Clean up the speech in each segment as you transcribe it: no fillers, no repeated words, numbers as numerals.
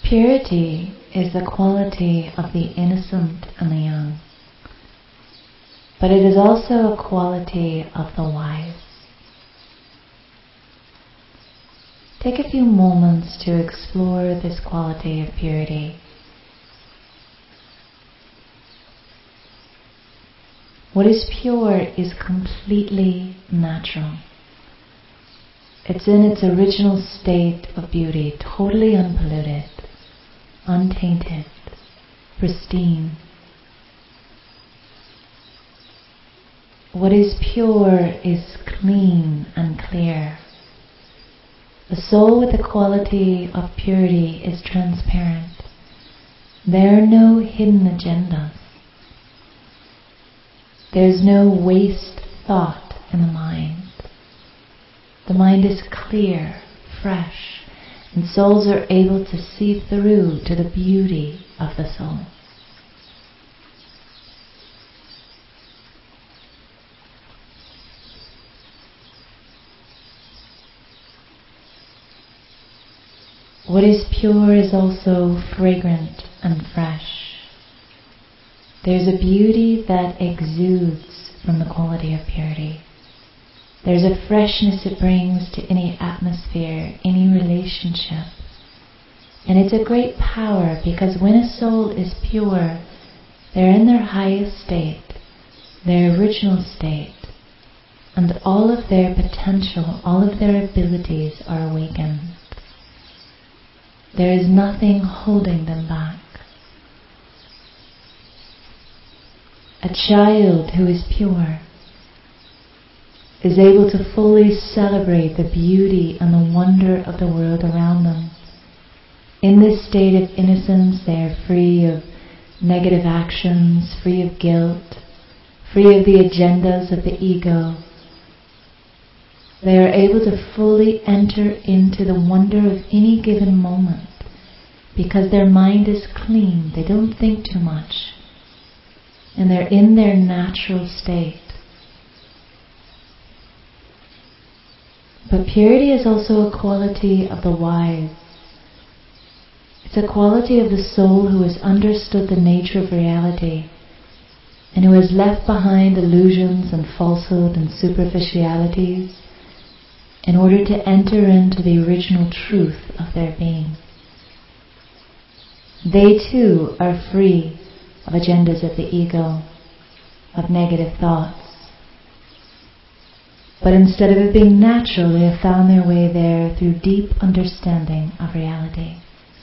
Purity is the quality of the innocent and the young, but it is also a quality of the wise. Take a few moments to explore this quality of purity. What is pure is completely natural. It's in its original state of beauty, totally unpolluted, untainted, pristine. What is pure is clean and clear. The soul with the quality of purity is transparent. There are no hidden agendas. There's no waste thought in the mind. The mind is clear, fresh, and souls are able to see through to the beauty of the soul. What is pure is also fragrant and fresh. There's a beauty that exudes from the quality of purity. There's a freshness it brings to any atmosphere, any relationship. And it's a great power because when a soul is pure, they're in their highest state, their original state, and all of their potential, all of their abilities are awakened. There is nothing holding them back. A child who is pure is able to fully celebrate the beauty and the wonder of the world around them. In this state of innocence, they are free of negative actions, free of guilt, free of the agendas of the ego. They are able to fully enter into the wonder of any given moment because their mind is clean, they don't think too much, and they're in their natural state. But purity is also a quality of the wise. It's a quality of the soul who has understood the nature of reality and who has left behind illusions and falsehood and superficialities in order to enter into the original truth of their being. They too are free of agendas of the ego, of negative thoughts. But instead of it being natural, they have found their way there through deep understanding of reality.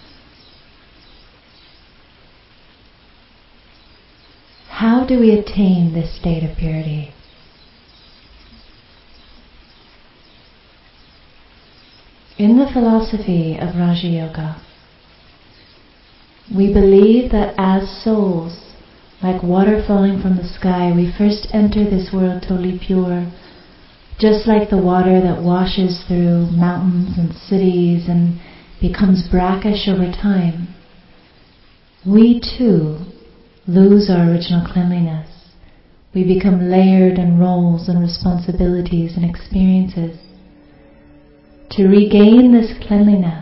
How do we attain this state of purity? In the philosophy of Raja Yoga, we believe that as souls, like water falling from the sky, we first enter this world totally pure, just like the water that washes through mountains and cities and becomes brackish over time. We too lose our original cleanliness. We become layered in roles and responsibilities and experiences. To regain this cleanliness,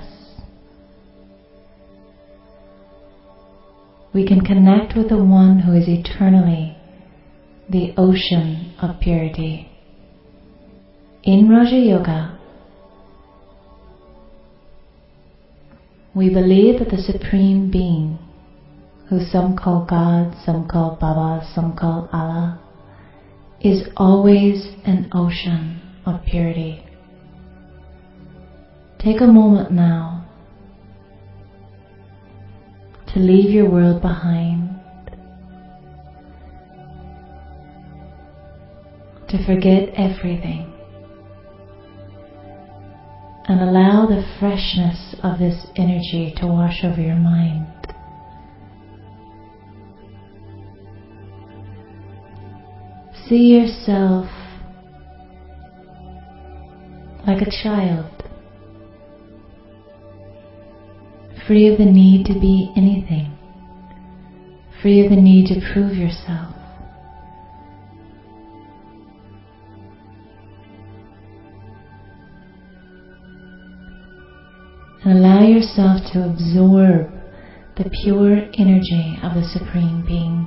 we can connect with the one who is eternally the ocean of purity. In Raja Yoga, we believe that the Supreme Being, who some call God, some call Baba, some call Allah, is always an ocean of purity. Take a moment now to leave your world behind, to forget everything, and allow the freshness of this energy to wash over your mind. See yourself like a child, free of the need to be anything, free of the need to prove yourself. And allow yourself to absorb the pure energy of the Supreme Being.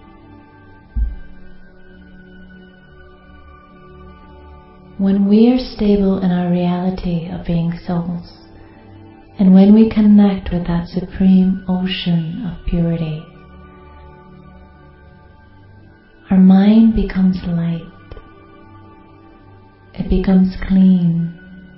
When we are stable in our reality of being souls, and when we connect with that supreme ocean of purity, our mind becomes light. It becomes clean.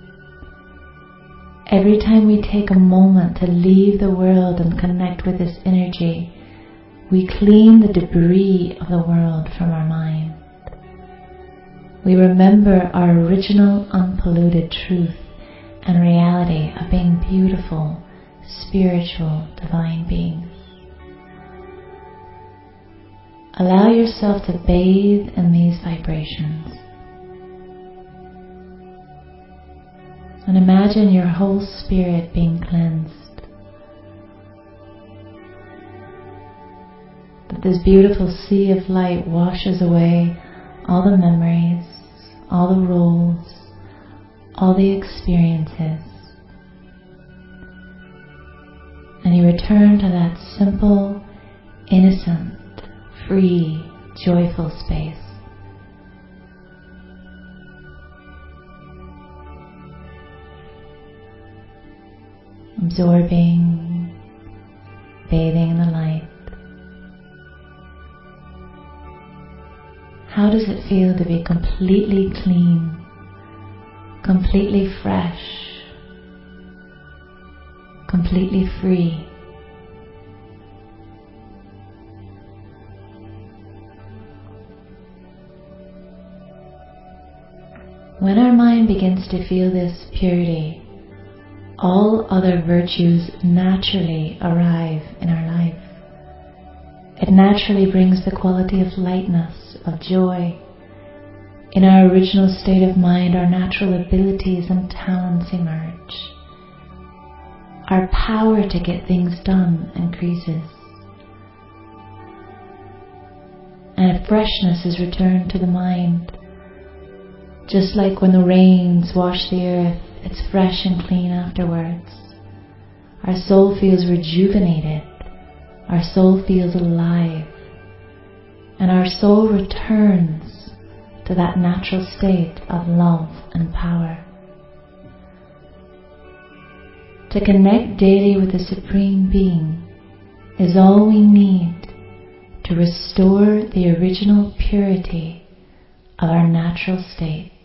Every time we take a moment to leave the world and connect with this energy, we clean the debris of the world from our mind. We remember our original unpolluted truth and reality of being beautiful, spiritual, divine beings. Allow yourself to bathe in these vibrations. And imagine your whole spirit being cleansed. That this beautiful sea of light washes away all the memories, all the roles, all the experiences. And you return to that simple, innocent, free, joyful space. Absorbing, bathing in the light. How does it feel to be completely clean, completely fresh, completely free? When our mind begins to feel this purity, all other virtues naturally arrive in our life. It naturally brings the quality of lightness, of joy. In our original state of mind, our natural abilities and talents emerge. Our power to get things done increases. And a freshness is returned to the mind. Just like when the rains wash the earth, it's fresh and clean afterwards. Our soul feels rejuvenated. Our soul feels alive. And our soul returns to that natural state of love and power. To connect daily with the Supreme Being is all we need to restore the original purity of our natural state.